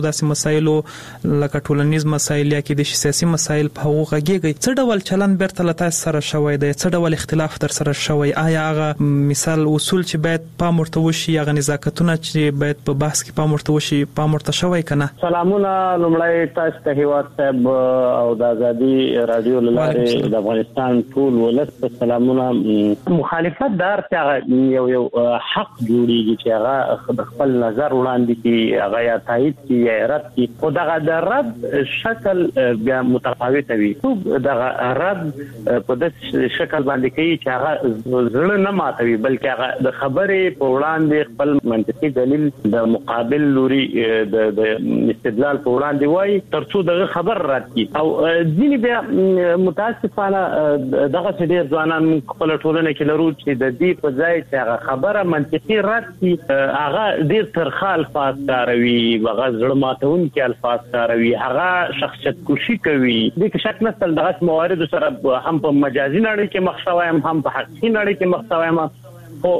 داسې مسایلو لکه ټولنیز مسایل یا کې د سیاسي مسایل په هغه غږیږي، څه ډول چلن بیرته له تاسو سره شوی دی؟ څه ډول اختلاف در سره شوی؟ آیا هغه مثال اصول چې باید پام ورته وشي، هغه نزاکتونه چې باید په بحث کې پام ورته وشي پام ورته شوی کنه؟ سلامونه لومړی تاسو ته هیواد صاحب او د ازادي رادیو لاره د افغانستان ټول ولست سلامونه. مخالفت دار چې یو حق جوړیږي چې هغه خپل نظر وړاندې کړي، هغه یا تایید کړي یا رد کړي، خو دغه د رد شکل بیا متفاوت وي. دغه رد په داسې شکل باندې کوي چې هغه زړه نه ماتوي، بلکې هغه د خبرې په وړاندې خپل منطقي دلیل د مقابل لوري د استدلال په وړاندې وایي ترڅو دغه خبر رد کړي. او ځینې بیا متاسفانه دغه ډېر ځوانان خپل ټولنه کې لرو چې د دې په ځای چې هغه خبره منطقي رد کړي هغه ډېر ترخه الفاظ کاروي، هغه زړه ماتونکي الفاظ کاروي، هغه شخصیت کشي کوي. د شک نسل دغه موارد سره هم په مجازي نړۍ کې مخ شوی هم په حقیقي نړۍ کې مخ شوی هم. خو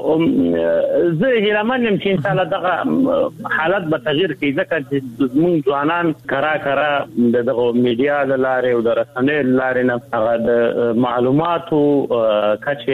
زه هیلهمن یم چې ان شاء الله دغه حالت به تغییر کوي، ځکه چې موږ ځوانان کرا دغه میډیا له لارې او د رسنیو له لارې نه هغه د معلوماتو کچه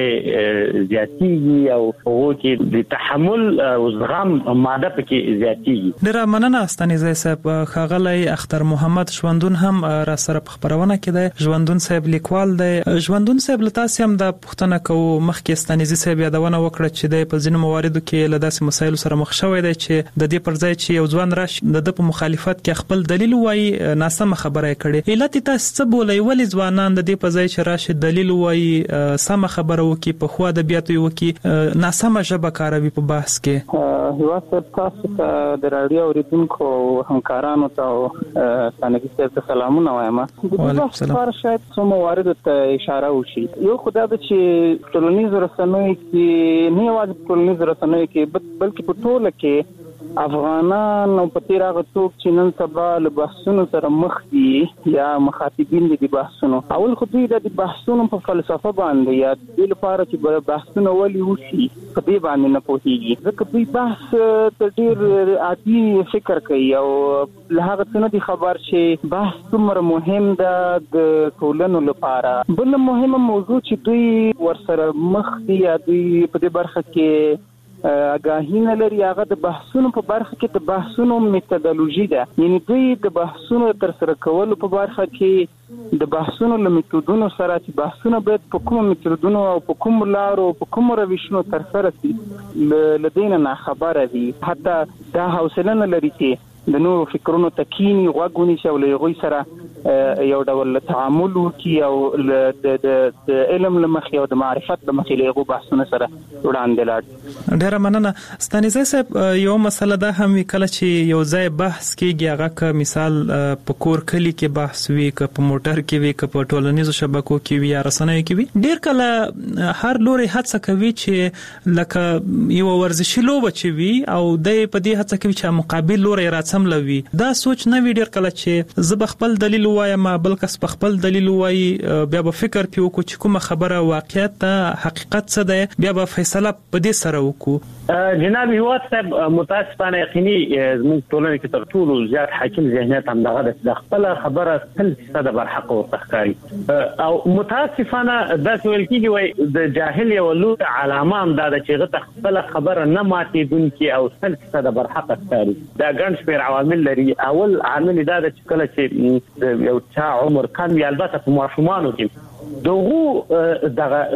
زیاتېږي او هغو کې د تحمل او زغم ماده پکې زیاتېږي. ډېره مننه ستانیزی صاحب. ښاغلی اختر محمد ژوندون هم را سره په خپرونه کې دی. ژوندون صاحب لیکوال دی. ژوندون صاحب له تاسو هم د پوښتنه کوو، مخکې ستانیزی صاحب یادونه وکړه چې د په ځینو مواردو کې له داسې مسایلو سره مخ شوی دی چې د دې پر ځای چې یو ځوان راشي د په مخالفت کې خپل دلیل وایي ناسمه خبره کړي. علت تاسو څه بولئ؟ ولې ځوانان د دې په ځای چې راشي دلیل وایي سمه خبره وکړي، په خو ادبیات وکړي، ناسمه ژبه کاروي په بحث کې؟ هیواد تاسو ته د رادیو اوریدونکو همکارانو ته ستانیزی صاحب ته سلامونه وایم. د بحث لپاره شاید څو مواردو ته اشاره وشي. یو خدای د چې ټولنیز رسنیو کې نه یوازې ټولنیز رسنیو کې بلکې په ټوله کې افغانان او په تیر هغه څوک چې نن سبا له بحثونو سره مخ دي یا مخاطبین دي بحثونو، اول خو دوی د بحثونو په فلسفه باندې یا د لپاره چې بحثونه ولي وشي په دې باندې نه پوهیږي، ځکه دوی بحث ته ډیر عادي فکر کوي او له هغه څه نه دي خبر چې بحث څومره مهم ده د ټولنو لپاره. بل مهمه موضوع چې دوی ورسره مخ دي یا دوی په دې برخه کې آگاهی نه لري، هغه د بحثونو په برخه کې د بحثونو میتودولوژي ده. یعنی دوی د بحثونو تر سره کولو په برخه کې د بحثونو له میتودونو سره چې بحثونه باید په کوم میتودونو او په کوم لارو په کوم روشونو تر سره شي لدین نه خبره دي. حتی دا حوصله نه لري چې د نورو فکرونو تکینی غوږونی شي او له هغوی سره یو ډول تعامل وکړي او د علم له مخې او د معرفت له مخې له هغو بحثونو سره وړاندې لاړ. ډېره مننه. ستانیزی صاحب یو مسله دا هم وي کله چې یو ځای بحث کېږي هغه که مثال په کور کلي کې بحث وي، که په موټر کې وي، که په ټولنیزو شبکو کې وي یا رسنیو کې وي، ډېر کله هر لوري هڅه کوي چې لکه یو ورزشي لوبه چې وي او د په دې هڅه کوي چې مقابل لوري راڅم لوي. دا سوچ نه وي ډېر کله چې زه به خپل دلیل وایم بل کس په خپل دلیل وایي، بیا به فکر پیو کو چې کومه خبره واقعیت ده حقیقت څه ده، بیا به فیصله په دې سره وکړو. جناب هیواد صاحب متاسفانه یقیني زموږ ټولنه کې تر ټولو زیات حاکم ذهنیت هم دغه د خپل خبره 100% برحق او تخکاری او متاسفانه داسې ویل کېږي وای د جاهل یو لوی علامه هم دا چې غته خپل خبره نه ماتېدونکي او 100% برحق ښکاري. دا ګڼ شمېر عوامل لري. اول عامل دا چې کله چې یو چا عمر کم وي، البته په ماشومانو کې دغه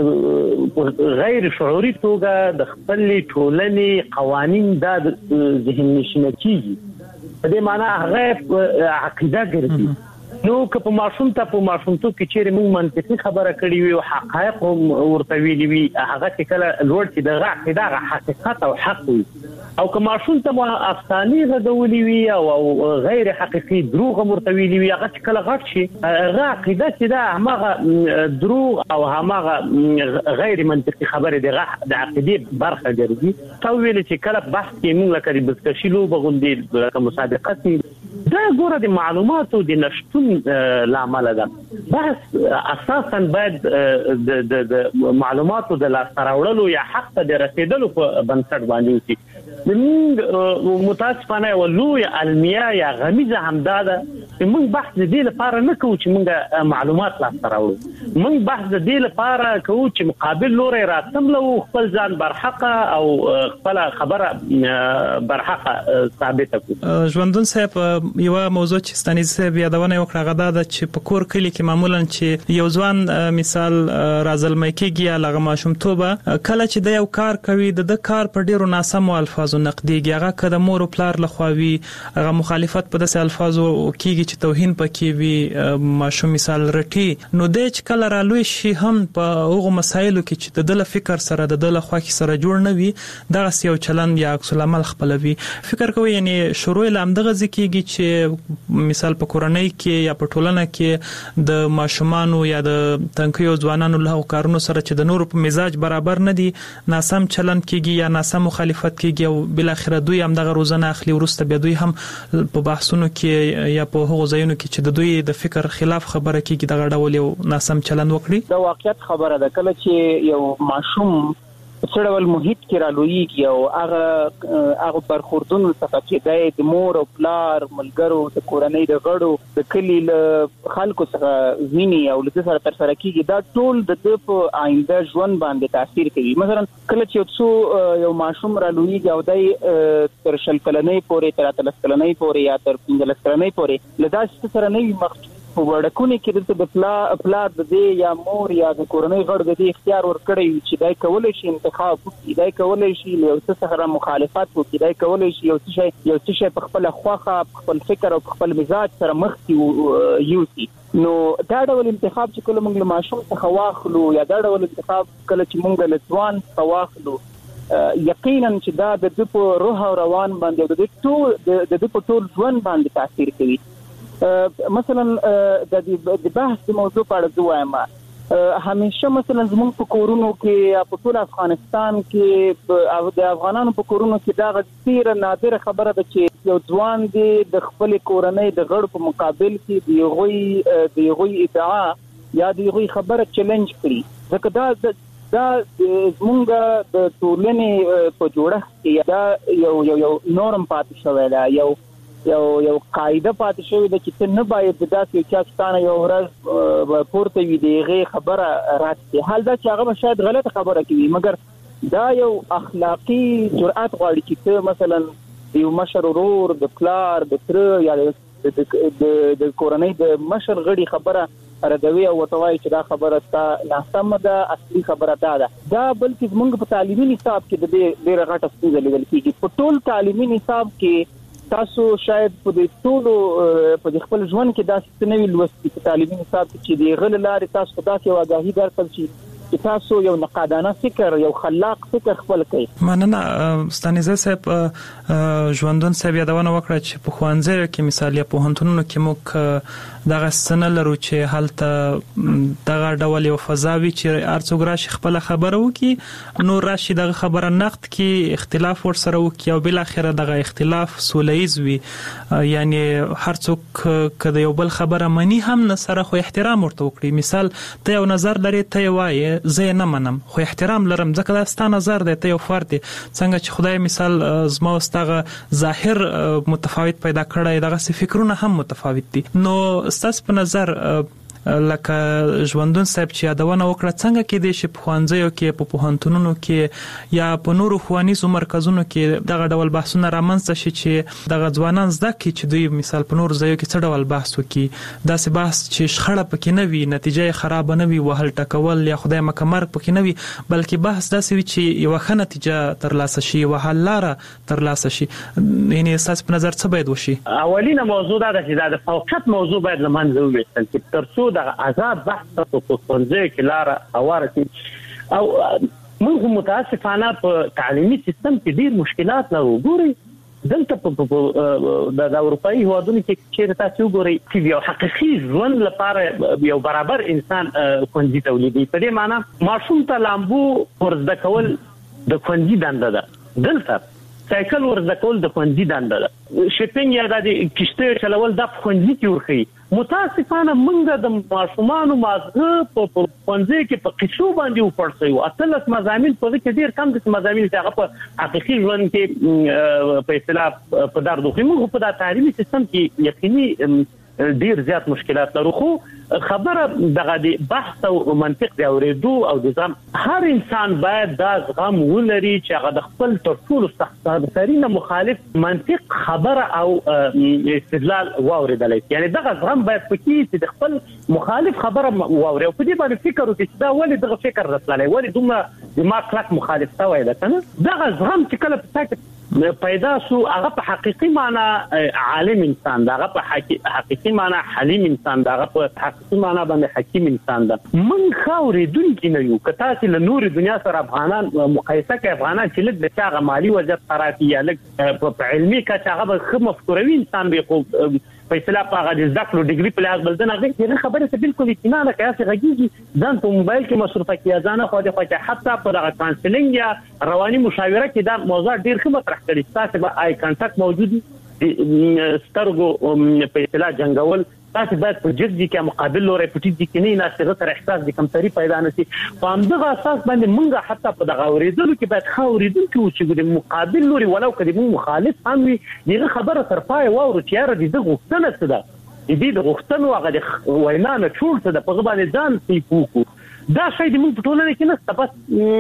غیر شعوري توګه د خپل ټولنې قوانین د ذهن نشینه کیږي. په دې معنی هغه عقیده ګرځي. نو که په ماشومتوب کې چیرې موږ منطقي خبره کړې وي او حقایق هم ورته ویلي وي، هغه چې کله لوړ چې دغه عقیده حقیقت او حق وي، او که ماشومتوب افسانې غږولي وي او غیر حقیقي دروغ هم ورته ویلي وي، هغه چې کله غټ شي هغه عقیده چې دا هماغه دروغ او هماغه غیر منطقي خبرې د عقیدې برخه ګرځي. تا ویل چې کله بحث کې موږ لکه د بزکشي لوبه غوندې لکه مسابقه دا ګوره د معلوماتو د نشتون لامل ده. بحث اساسا باید د معلوماتو د لاسته راوړلو یا حق ته د رسیدلو په بنسټ باندې وي. موږ متاسفانه ولوی علمیا یا غمیزه همداده چې موږ بحث دې لپاره نه کوو چې موږ معلومات لاسته راوړو. موږ بحث دې لپاره کوو چې مقابل لوري راتملو خپل ځان برحقه او خپل خبره برحقه ثابته کړو. ژوندون صاحب یو موضوع چې ستانیز صاحب یادونه وکړه غدا د چې په کور کلی کې معمولا چې یو ځوان مثال رازلمې کېږي لغه ماشومتوبه کله چې د یو کار کوي د کار په ډیرو ناسمو الفاظو نقديږي هغه کده مور او پلار لخواوي هغه مخالفت په داسې الفاظو کېږي چې توهین پکې وي ماشوم مثال رټي نو د چې کله رالوي شي هم په هغه مسایلو کې چې د دل فکر سره د دل خواخي سره جوړ نه وي دغه یو چلن یا عکس العمل خپلوي. فکر کوي یعنی شروع لامدغه ځکیږي چې مثال په کورنۍ کې یا په ټولنه کې د ماشومانو یا د تنکیو ځوانانو له کارونو سره چې د نور په مزاج برابر نه دي ناسم چلن کېږي یا ناسم مخالفت کېږي او بل اخر دوی هم دغه روزنه اخلي ورسته به دوی هم په بحثونو کې یا په هغو ځایونو کې چې د دوی د فکر خلاف خبره کېږي دغه ډول یو ناسم چلن وکړي. دا واقعیت خبره ده کله چې یو ماشوم څه ډول محیط کې رالویږي او هغه برخوردونو څخه چې د مور او پلار ملګرو د کورنۍ د غړو د کلی له خلکو څخه ویني او له سره تر سره کېږي دا ټول د په آینده ژوند باندې تاثیر کوي. مثلا کله چې یو ماشوم رالویږي او د تر 10 کلنۍ پورې تر 13 کلنۍ پورې یا تر 15 کلنۍ پورې له داسې سره نه وي په وړکونه کې د پلار د دې یا مور یا د کورنۍ غړو د دې اختیار ورکړي چې دای کولای شي انتخاب وکړي دای کولای شي یو څه سره مخالفت وکړي دای کولای شي یو څه شي په خپل خواخه خپل فکر او خپل مزاج سره مخ یوسي. نو دا ډول انتخاب چې کله موږ له ماشوم څخه واخلو یا دا ډول انتخاب کله چې موږ له ځوان څخه واخلو یقینا چې دا د دې په روح او روان باندې د دې په ټول ژوند باندې تاثیر کوي. مثلا د بحث موضوع په اړه وایم همیشه مثلا زموږ په کورونو کې په ټول افغانستان کې او د افغانانو په کورونو کې دا ډیره نادره خبره ده چې یو ځوان د خپل کورنۍ د غړو په مقابل کې د یوغي ادعا یا د یوغي خبره چیلنج کړي ځکه دا زموږ د ټولنې په جوړښت کې دا یو نورم پاتې شوی دی یو قاعده پاتې شوی ده چې ته نه باید داسې چا ستانه یو ورځ پورته وي دغه خبره راځي حال دا چې هغه شاید غلطه خبره کوي مګر دا یو اخلاقی جرأت غواړي چې ته مثلا یو مشر ورور د پلار د تر یا د کورنۍ د مشر غړي خبره ردوي او وتوای چې دا خبره تا ناسمه ده اصلي خبره ده بلکې موږ په تعلیمي نصاب کې د ډېر غټه ستونزه لیدل کېږي په ټول تعلیمي نصاب کې تاسو شاید په دې ټولو په خپل ژوند کې داسې نوې لوستي په تعلیمي نصاب کې چې د غل لارې تاسو داسې واګاهي درکړل شي چې تاسو یو نقادانه فکر یو خلاق فکر خپل کړئ. مننه ستانیزه صاحب ژوندون صاحب یادونه وکړه چې په خوانځي کې مثال یا په هنتونو کې موږ دغه سن لرو چې حالت دغه ډول یو فضاوي چې ارڅوګ راشي خپل خبره وکي نو راشي دغه خبره نقد کې اختلاف ور سره وکي او بل اخره دغه اختلاف سولهیز وي یعنی هر څوک کله یو بل خبره مني هم نه سره خو احترام ورته وکړي. مثال ته یو نظر لري ته وایي زه نه منم خو احترام لرم ځکه دا ستاسو نظر دی ته یو فرد څنګه چې خدای مثال زما واستغه ظاهر متفاوت پیدا کړی دغه فکرونه هم متفاوت دي نو ستاسو په نظر لکه ژوندون صاحب چې یادونه وکړه څنګه کې د شپ خوانځیو کې په پوهنتونونو کې یا په نورو ښوونیزو مرکزونو کې دغه ډول بحثونه رامنځته شي چې دغه ځوانان زده کړي چې دوی مثال په نورو ځایو کې څه ډول بحث وکړي داسې بحث چې شخړه پکې نه وي نتیجه خراب نه وي وهل ټکول یا خدای مکمرګ پکې نه وي بلکې بحث داسې وي چې یو ښه نتیجه ترلاسه شي او حل لاره ترلاسه شي. یعنی اساس په نظر څه باید وشي؟ اولینه موضوع دا ده چې د فوقیت موضوع باید لمنځه وویستل چې ترڅو د آزاد بحث په څنځه کې لاره هواره شي او موږ متاسفانه په تعلیمي سیستم کې ډیر مشکلات لرو. ګوري دلته د اروپאי هوادونو کې چې تاسو ګوري چې یو حقيقي ژوند لپاره یو برابر انسان خوندي تولیدي په دې معنی ماشوم ته لامبو ورزده کول د خوندي دنده ده. دلته سایکل ورزده کول د ښوونځي دنده ده. شپینګ یا د کشته چلول د ښوونځي کې ورخي. متاسفانه موږ د ماشومانو مازغه په ښوونځي کې په قصو باندې وپړسیو. اتلس مضامین په دې کې ډیر کم د مضامین چې هغه په حقیقي ژوند کې په اصطلاح په درد خو موږ په د تعلیمي سیستم کې یقیني ډیر زیات مشکلات لرو. خو خبره دغه د بحث او منطق دی اوریدو او د ځم هر انسان باید دا زغم ولري چې هغه د خپل تر ټولو سخت‌ترین مخالف منطق خبره او استدلال واوریدل. یعنی دغه زغم باید پکې چې د خپل مخالف خبره واوري او په دې باندې فکر وکړي چې دا ولې دغه فکر راتللی ولې دومره دماغ کلک مخالف شوی ده کنه. دغه زغم چې کله په تاکي پیدا سو هغه په حقيقي معنی عالم انسان دا، هغه په حقيقي معنی حلیم انسان دا، هغه په حقيقي معنی باندې حکیم انسان دا. من خاورېدونکي نه یو کته چې له نور دنیا سره افغانان مقایسه کوي. افغانان چې لږ د چاغه مالی وضعیت خرابي یا لږ په علمي کچه هغه خو مفکوروي انسان به خو په اصطلاح په هغه د ذکر ډیګري په لحاظ بلدنه غږی خبره ته بالکل اطمینان کوي چې غږیږي ځان په موبایل کې مصرفه کیږي ځان خو د خو حتی په دغه کانسلینګ یا رواني مشاوره کې دا موضوع ډیر ښه مطرح کړي. تاسو به آی کانټاکټ موجود سترګو په اصطلاح جنگول تاسو باید په جدي کې مقابل لوري پټی دي کې نه ناسغه تر احساس د کمتري پیدا نشي. په همدغه اساس باندې مونږه حتی په دغه اوریدلو کې باید خاورېدونکو چې د مقابل لوري ولو کدي مو مخالف هم وي دغه خبره تر پای واورو چې یاره دغه غوښتنه څه ده. دې د غوښتنو هغه د وینا نه ټول څه د په باندې ځان سی پوکو. دا شی د موږ په ټولنه کې نه بس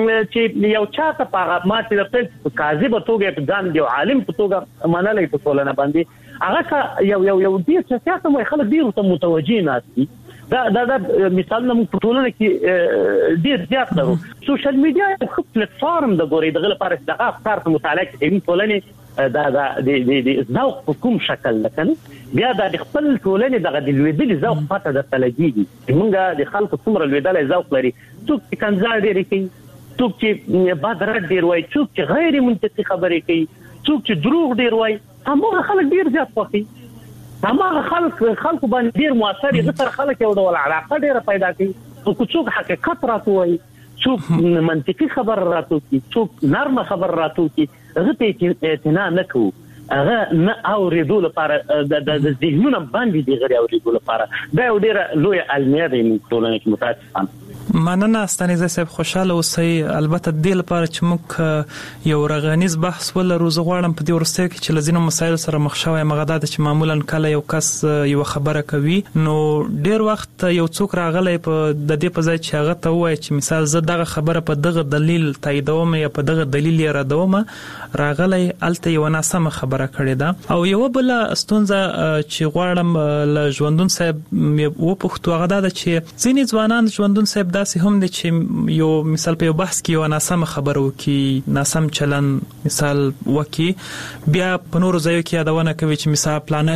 چې یو چاته په ماته د خپل کاذب توګه په ځان دی عالم په توګه منلې په ټولنه باندې هغه یو دې چې تاسو مې خلک ډیر ته متوجي ناسي. دا مثال نو په ټولنه کې ډیر زیات لرو. سوشل میډیا یو ښه پلیټ فارم د ګوري دغه لپاره دغه افکار ته مطالعه کوي ټولنه دا د ذوق په کوم شکل لکنه بیا د خپل ټولنه دغه د لویدل ذوق پته د تلګي موږ د خلکو څومره لویدل ذوق لري. څوک چې کنځل ډیر کوي، څوک چې بادرات ډیر وای، څوک چې غیر منطقي خبرې کوي، څوک چې دروغ ډیر وای. همغه خلک ډیر زیات خوښي. همغه خلک باندې ډیر موثر دي. تر خلک یو ډول علاقه ډیر پیدا کوي. څوک حقیقت راټوي، څوک منطقي خبر راټوي، څوک نرمه خبر راټوي. هغه ته اعتنا نه کوو. هغه نه اوریدو لپاره د ذهنونو باندې دی غړي اوریدو لپاره دا یو ډیر لوی علمي دی ټولنه کې متاسفانه. مننه ستانیزه صاحب، خوشاله اوسئ. البته د لپاره چې موږ یو رغنیز بحث ولرو زه غواړم په دې ورسته کې چې لزینو مسایل سره مخ شوی مغداد چې معمولا کله یو کس یو خبره کوي نو ډیر وخت یو څوک راغلی په د دې په ځای چې هغه ته وایي چې مثال زه دغه خبره په دغه دلیل تاییدوم یا په دغه دلیل یې ردوم راغلی الته یو ناسمه خبره کړې ده. او یو بل ستونزه چې غواړم ل ژوندون صاحب و پښتو هغه ده چې ځینې ځوانان ژوندون صاحب داسې هم دي چې یو مثال په یو بحث کې یو ناسم خبره وکي، ناسم چلن مثال وکي، بیا په نورو ځایو کې یادونه کوي چې مثال پلان